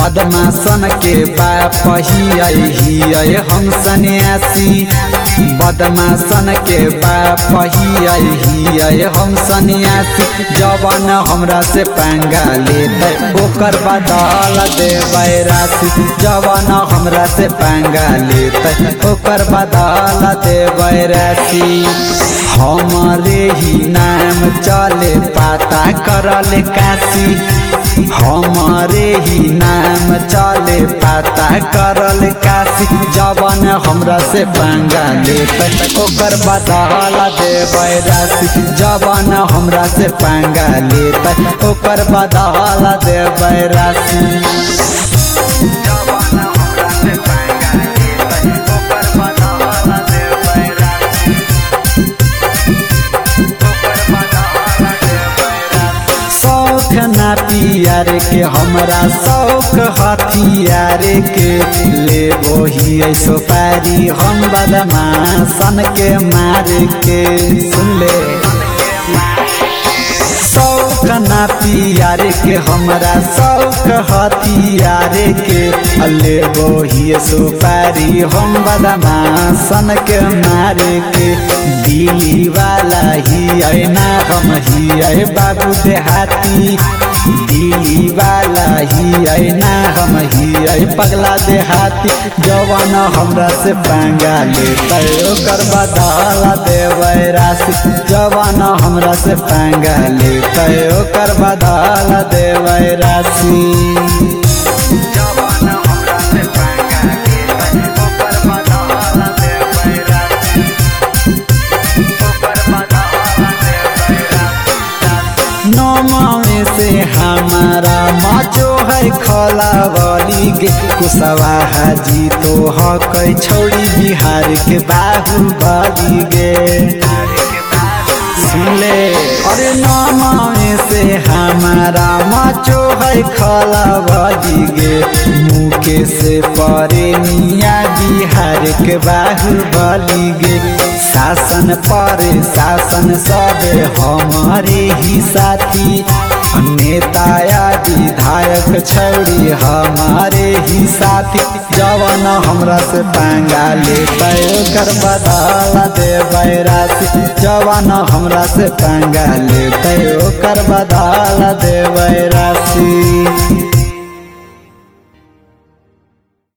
बदमाशन के बाप हिय हम सन्यासी। बदमाशन के बाप हिय हम सन्यासी। जवन हमरा से पंगा लेते ओकर बदल देबै राशि। जवन हमरा से पंगा लेते ओकर बदल देबै राशि। हमारे ही नाम चले पता करल काशी। हमारे ही नाम चले पता करल काशी। जवन हमरा से पंगा लेते ओकर बदल देबै राशि। जवन हमरा से पंगा लेते ओकर बदल देबै राशि। ना पियार के हमरा शौक हथियार के लेबो ही सुपारी हम बदमाशन के मार के। सुन ले शौक ना पियार के हमरा शौक हथियार के लेबो ही सुपारी हम बदमाशन के मार के। दिल्ली वाला ही ना हम ही बाबू देहाती। दिल्ली वाला ही ना हम ही पगला देहाती। जवान हमरा से पंगा लेते ओकर बदल देबै राशि। जवान हमरा से पंगा लेते ओकर बदल देबै राशि। नौमावे से हमारा माचो है खलावली गे। कुशवा हाजी तो हक छोड़ी बिहार के बाहुबली गे। सुनले अरे नौमावे से हमारा माचो है खलावली गे। मुके से परे मिया बिहार के बाहुबली गे। शासन पर शासन सब हमारे ही साथी। नेता या विधायक छौड़ी हमारे ही साथी। जवन हमरा से पंगा लेते ओकर बदल देबै राशि। जवन हमरा से पंगा लेते ओकर बदल देबै राशि।